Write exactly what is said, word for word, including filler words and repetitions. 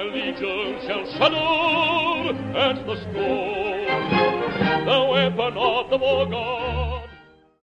legion shall shudder at the stroke. The weapon of the war god